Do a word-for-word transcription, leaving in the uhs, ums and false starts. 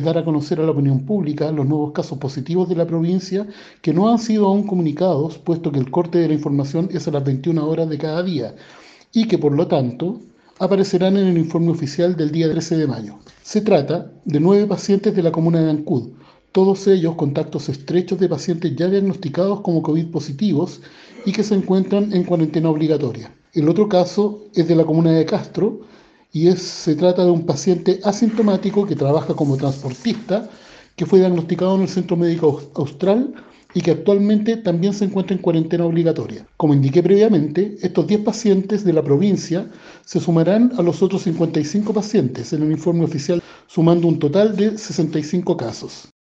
dar a conocer a la opinión pública los nuevos casos positivos de la provincia que no han sido aún comunicados, puesto que el corte de la información es a las veintiuna horas de cada día y que por lo tanto aparecerán en el informe oficial del día trece de mayo. Se trata de nueve pacientes de la comuna de Ancud, todos ellos contactos estrechos de pacientes ya diagnosticados como COVID positivos y que se encuentran en cuarentena obligatoria. El otro caso es de la comuna de Castro y es, se trata de un paciente asintomático que trabaja como transportista que fue diagnosticado en el Centro Médico Austral y que actualmente también se encuentra en cuarentena obligatoria. Como indiqué previamente, estos diez pacientes de la provincia se sumarán a los otros cincuenta y cinco pacientes en el informe oficial, sumando un total de sesenta y cinco casos.